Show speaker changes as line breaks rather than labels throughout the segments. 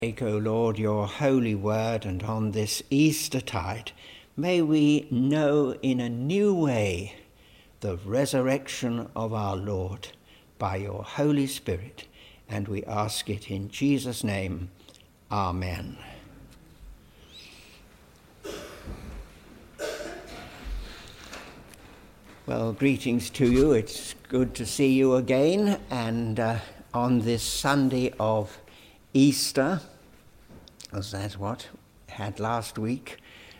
Take, O Lord, your holy word, and on this Eastertide, may we know in a new way the resurrection of our Lord by your Holy Spirit, and we ask it in Jesus' name. Amen. Well, greetings to you. It's good to see you again, and on this Sunday of Easter, as that's what we had last week.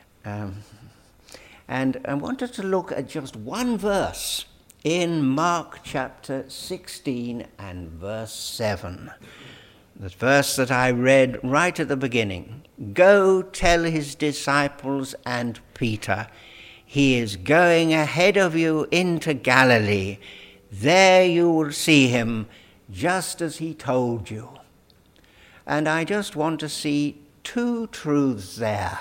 And I wanted to look at just one verse in Mark chapter 16 and verse 7. The verse that I read right at the beginning. Go tell his disciples and Peter, he is going ahead of you into Galilee. There you will see him, just as he told you. And I just want to see two truths there.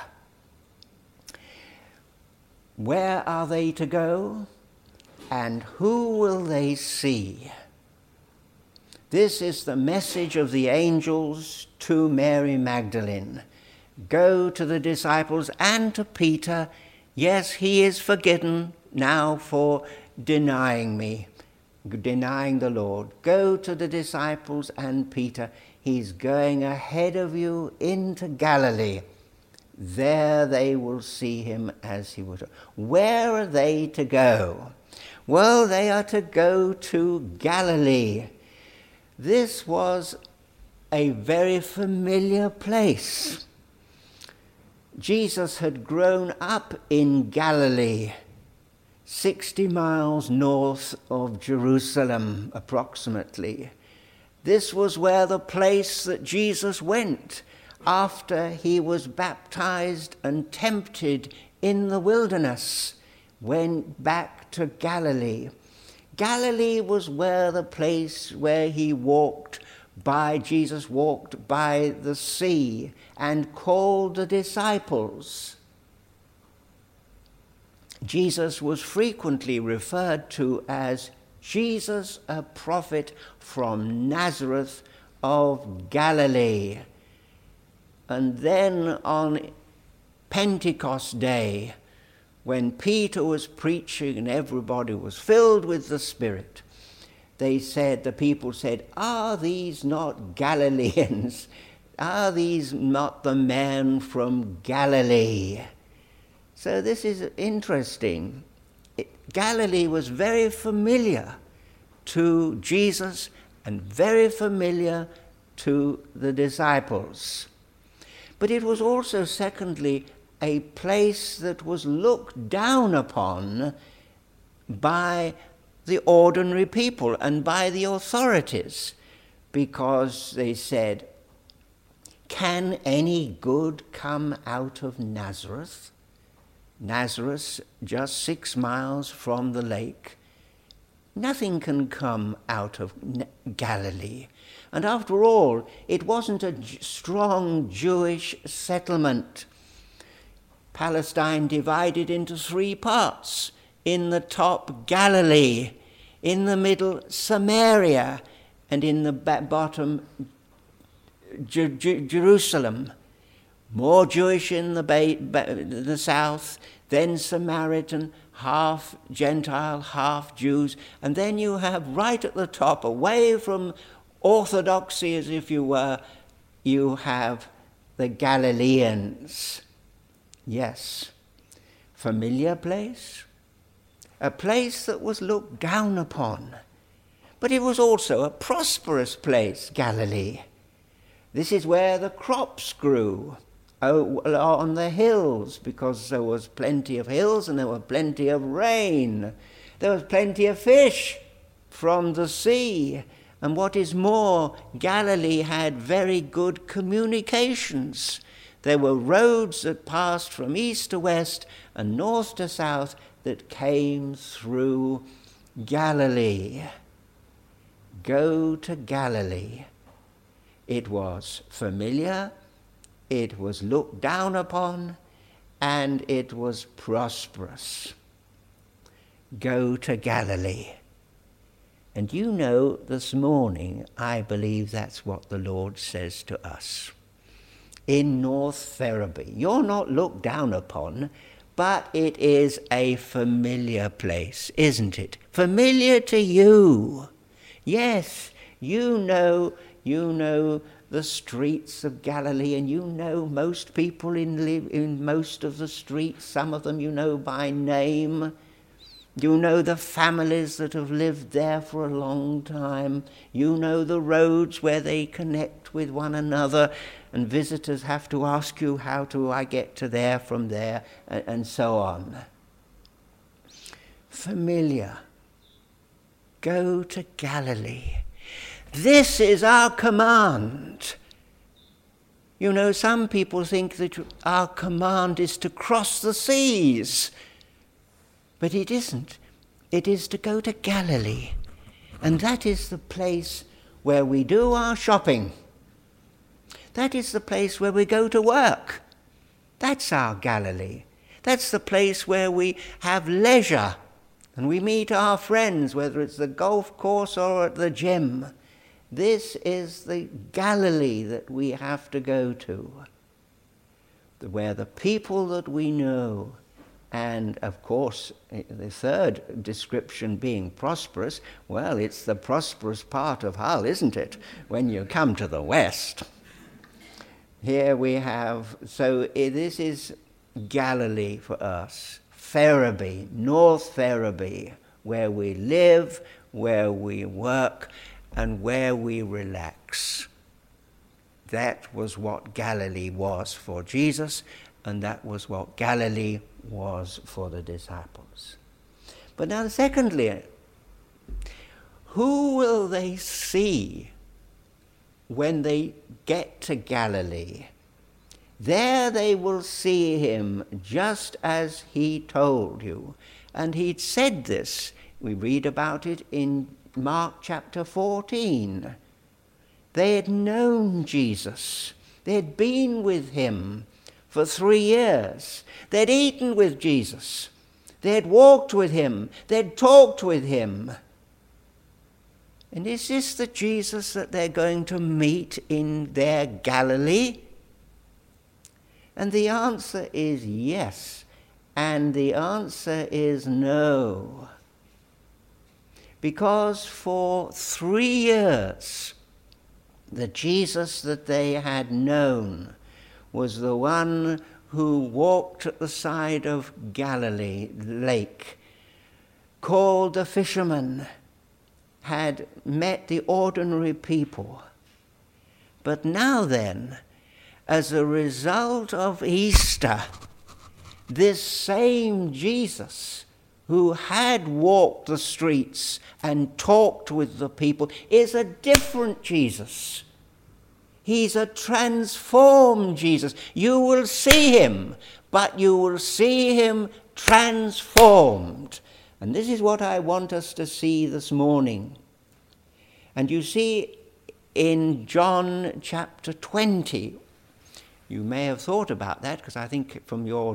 Where are they to go? And who will they see? This is the message of the angels to Mary Magdalene. Go to the disciples and to Peter. Yes, he is forgiven now for denying me, denying the Lord. Go to the disciples and Peter. He's going ahead of you into Galilee. There they will see him as he was. Where are they to go? Well, they are to go to Galilee. This was a very familiar place. Jesus had grown up in Galilee, 60 miles north of Jerusalem, approximately. This was where the place that Jesus went after he was baptized and tempted in the wilderness, went back to Galilee. Galilee was where the place where Jesus walked by the sea and called the disciples. Jesus was frequently referred to as Jesus, a prophet from Nazareth of Galilee. And then on Pentecost Day, when Peter was preaching and everybody was filled with the Spirit, the people said, are these not Galileans? Are these not the men from Galilee? So this is interesting. Galilee was very familiar to Jesus and very familiar to the disciples. But it was also, secondly, a place that was looked down upon by the ordinary people and by the authorities, because they said, can any good come out of Nazareth? Nazareth, just 6 miles from the lake. Nothing can come out of Galilee. And after all, it wasn't a strong Jewish settlement. Palestine divided into 3 parts. In the top, Galilee. In the middle, Samaria. And in the bottom, Jerusalem. More Jewish in the south, then Samaritan, half Gentile, half Jews. And then you have right at the top, away from orthodoxy as if you were, you have the Galileans. Yes, familiar place, a place that was looked down upon. But it was also a prosperous place, Galilee. This is where the crops grew, on the hills, because there was plenty of hills and there was plenty of rain. There was plenty of fish from the sea. And what is more, Galilee had very good communications. There were roads that passed from east to west and north to south that came through Galilee. Go to Galilee. It was familiar, it was looked down upon, and it was prosperous. Go to Galilee. And you know, this morning, I believe that's what the Lord says to us. in North Ferriby. You're not looked down upon, but it is a familiar place, isn't it? Familiar to you. Yes, you know the streets of Galilee, and you know most people in most of the streets. Some of them you know by name. You know the families that have lived there for a long time. You know the roads where they connect with one another, and visitors have to ask you, how do I get to there from there, and so on. Familiar. Go to Galilee. This is our command. You know, some people think that our command is to cross the seas. But it isn't. It is to go to Galilee. And that is the place where we do our shopping. That is the place where we go to work. That's our Galilee. That's the place where we have leisure and we meet our friends, whether it's the golf course or at the gym. This is the Galilee that we have to go to, where the people that we know, and of course the third description being prosperous, well, it's the prosperous part of Hull, isn't it, when you come to the west. Here we have, so this is Galilee for us, Ferriby, North Ferriby, where we live, where we work, and where we relax. That was what Galilee was for Jesus, and that was what Galilee was for the disciples. But now secondly, who will they see when they get to Galilee? There they will see him just as he told you. And he'd said this. We read about it in Mark chapter 14. They had known Jesus. They had been with him for 3 years. They'd eaten with Jesus. They had walked with him. They'd talked with him. And is this the Jesus that they're going to meet in their Galilee? And the answer is yes. And the answer is no. Because for 3 years, the Jesus that they had known was the one who walked at the side of Galilee Lake, called the fishermen, had met the ordinary people. But now then, as a result of Easter, this same Jesus who had walked the streets and talked with the people is a different Jesus. He's a transformed Jesus. You will see him, but you will see him transformed. And this is what I want us to see this morning. And you see in John chapter 20, you may have thought about that, because I think from your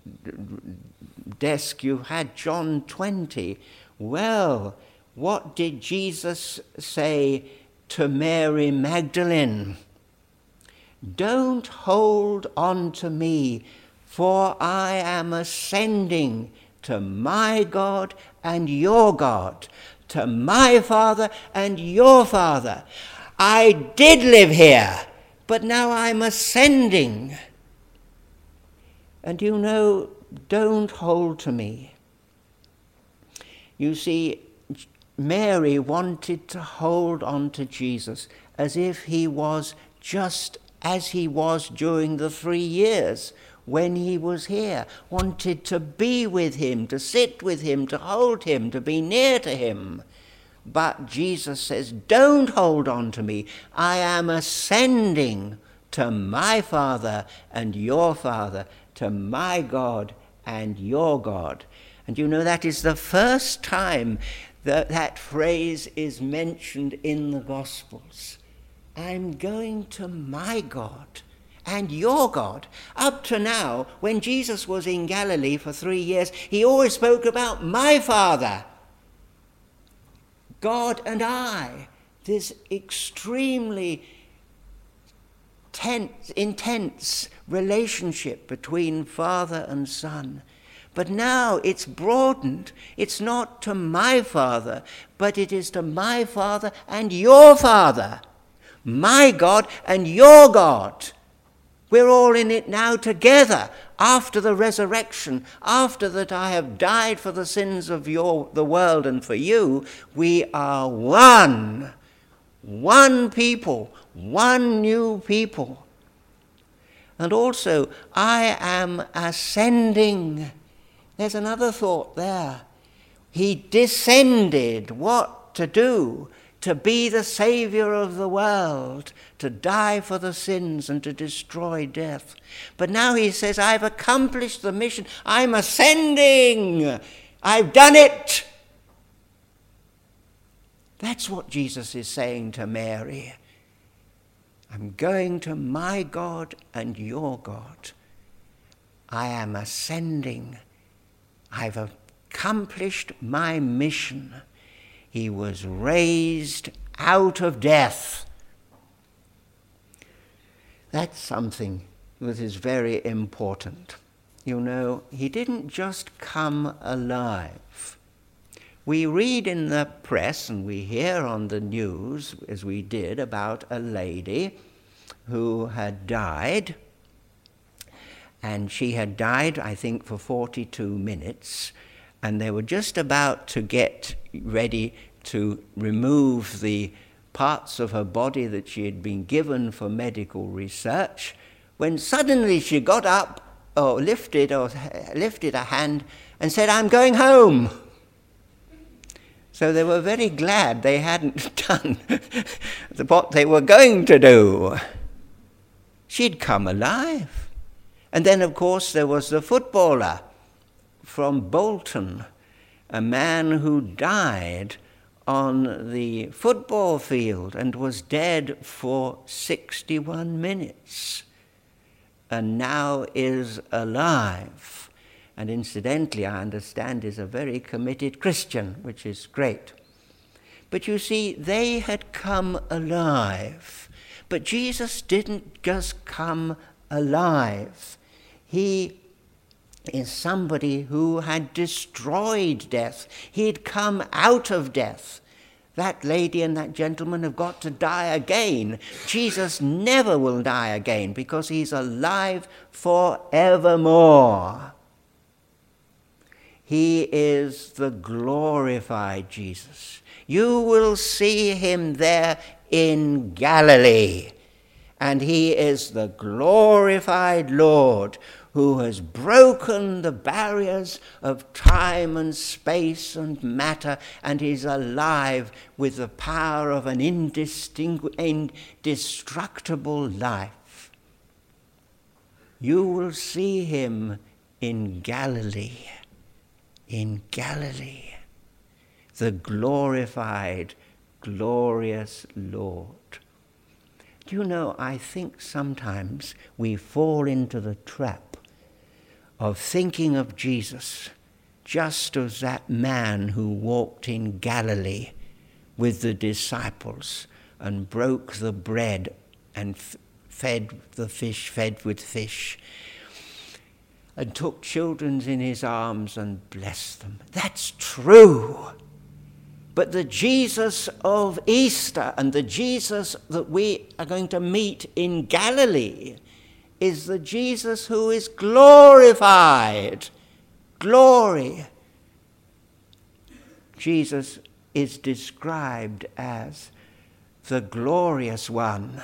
desk you had John 20. Well, what did Jesus say to Mary Magdalene? Don't hold on to me, for I am ascending to my God and your God, to my Father and your Father. I did live here, but now I'm ascending. And you know, don't hold to me. You see, Mary wanted to hold on to Jesus as if he was just as he was during the 3 years when he was here, wanted to be with him, to sit with him, to hold him, to be near to him. But Jesus says, don't hold on to me. I am ascending to my Father and your Father, to my God and your God. And you know, that is the first time that phrase is mentioned in the Gospels. I'm going to my God and your God. Up to now, when Jesus was in Galilee for 3 years, he always spoke about my Father, God and I. This extremely intense relationship between Father and Son. But now it's broadened. It's not to my Father, but it is to my Father and your Father. My God and your God. We're all in it now together after the resurrection, after that I have died for the sins of the world and for you. We are one people, one new people. And also, I am ascending. There's another thought there. He descended. What to do? To be the Saviour of the world, to die for the sins and to destroy death. But now he says, I've accomplished the mission. I'm ascending. I've done it. That's what Jesus is saying to Mary. I'm going to my God and your God. I am ascending. I've accomplished my mission. He was raised out of death. That's something that is very important. You know, he didn't just come alive. We read in the press and we hear on the news, as we did, about a lady who had died. And she had died, I think, for 42 minutes. And they were just about to get ready to remove the parts of her body that she had been given for medical research, when suddenly she got up or lifted a hand and said, I'm going home. So they were very glad they hadn't done what they were going to do. She'd come alive. And then, of course, there was the footballer from Bolton, a man who died on the football field and was dead for 61 minutes and now is alive. And incidentally, I understand, is a very committed Christian, which is great. But you see, they had come alive. But Jesus didn't just come alive. He is somebody who had destroyed death. He had come out of death. That lady and that gentleman have got to die again. Jesus never will die again because he's alive forevermore. He is the glorified Jesus. You will see him there in Galilee. And he is the glorified Lord who has broken the barriers of time and space and matter, and is alive with the power of an indestructible life. You will see him in Galilee, the glorified, glorious Lord. Do you know, I think sometimes we fall into the trap of thinking of Jesus just as that man who walked in Galilee with the disciples and broke the bread and fed with fish and took children in his arms and blessed them. That's true. But the Jesus of Easter and the Jesus that we are going to meet in Galilee is the Jesus who is glorified. Glory. Jesus is described as the glorious one,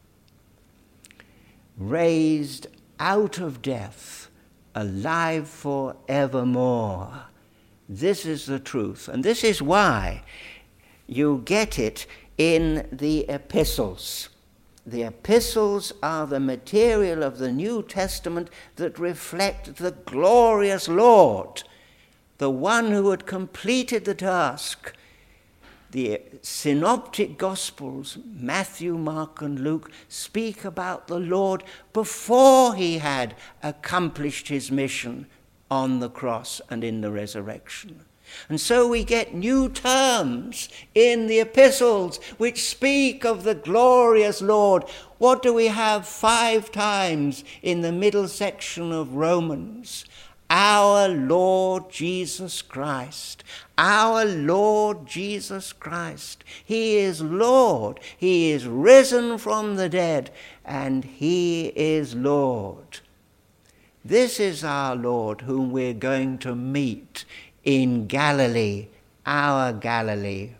raised out of death, alive forevermore. This is the truth, and this is why you get it in the epistles. The epistles are the material of the New Testament that reflect the glorious Lord, the one who had completed the task. The synoptic Gospels, Matthew, Mark, and Luke, speak about the Lord before he had accomplished his mission on the cross and in the resurrection. And so we get new terms in the epistles which speak of the glorious Lord. What do we have 5 times in the middle section of Romans? Our Lord Jesus Christ. Our Lord Jesus Christ. He is Lord. He is risen from the dead, and he is Lord. This is our Lord whom we're going to meet in Galilee, our Galilee.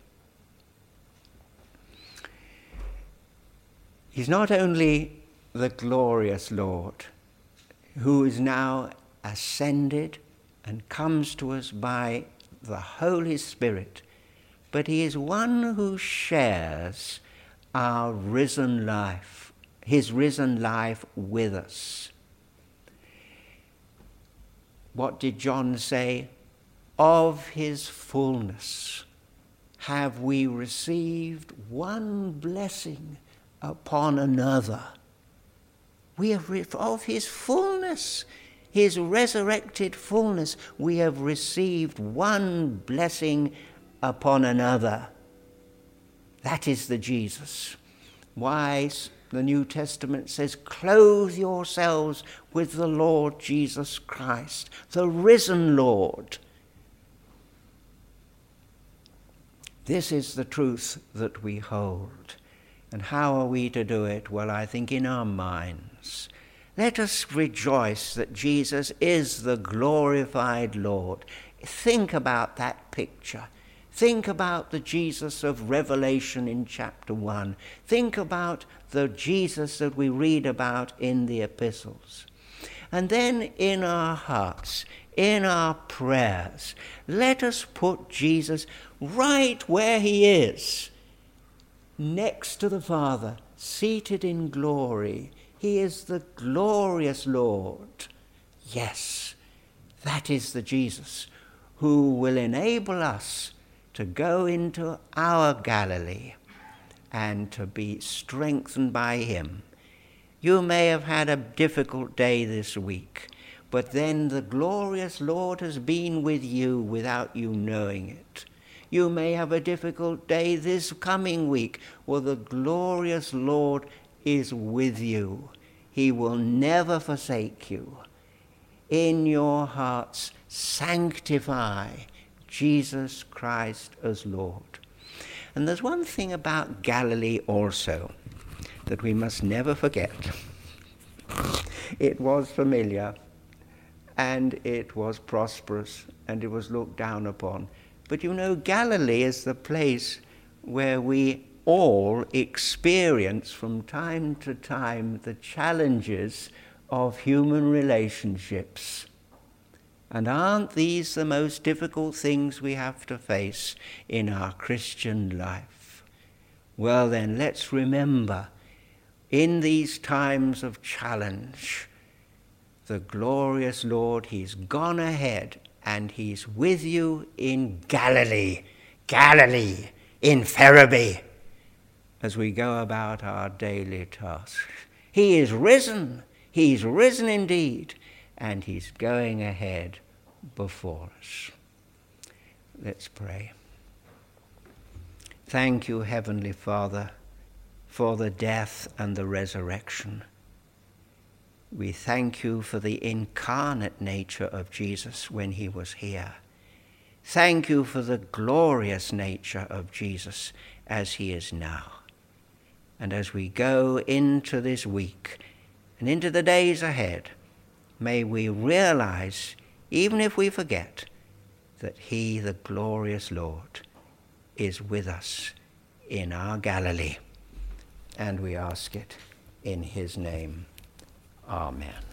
He's not only the glorious Lord who is now ascended and comes to us by the Holy Spirit, but he is one who shares our risen life, his risen life with us. What did John say? Of his fullness have we received one blessing upon another. We have, of his fullness, his resurrected fullness, we have received one blessing upon another. That is the Jesus. Why the New Testament says, clothe yourselves with the Lord Jesus Christ, the risen Lord. This is the truth that we hold. And how are we to do it? Well, I think in our minds. Let us rejoice that Jesus is the glorified Lord. Think about that picture. Think about the Jesus of Revelation in chapter 1. Think about the Jesus that we read about in the epistles. And then in our hearts, in our prayers, let us put Jesus right where he is, next to the Father, seated in glory. He is the glorious Lord. Yes, that is the Jesus who will enable us to go into our Galilee and to be strengthened by him. You may have had a difficult day this week, but then the glorious Lord has been with you without you knowing it. You may have a difficult day this coming week. Well, the glorious Lord is with you. He will never forsake you. In your hearts, sanctify Jesus Christ as Lord. And there's one thing about Galilee also that we must never forget. It was familiar, and it was prosperous, and it was looked down upon. But you know, Galilee is the place where we all experience from time to time the challenges of human relationships. And aren't these the most difficult things we have to face in our Christian life? Well then, let's remember, in these times of challenge, the glorious Lord, he's gone ahead and he's with you in Galilee, in Ferabe, as we go about our daily tasks. He is risen. He's risen indeed, and he's going ahead before us. Let's pray. Thank you, Heavenly Father, for the death and the resurrection. We thank you for the incarnate nature of Jesus when he was here. Thank you for the glorious nature of Jesus as he is now. And as we go into this week and into the days ahead, may we realize, even if we forget, that he, the glorious Lord, is with us in our Galilee. And we ask it in his name. Amen.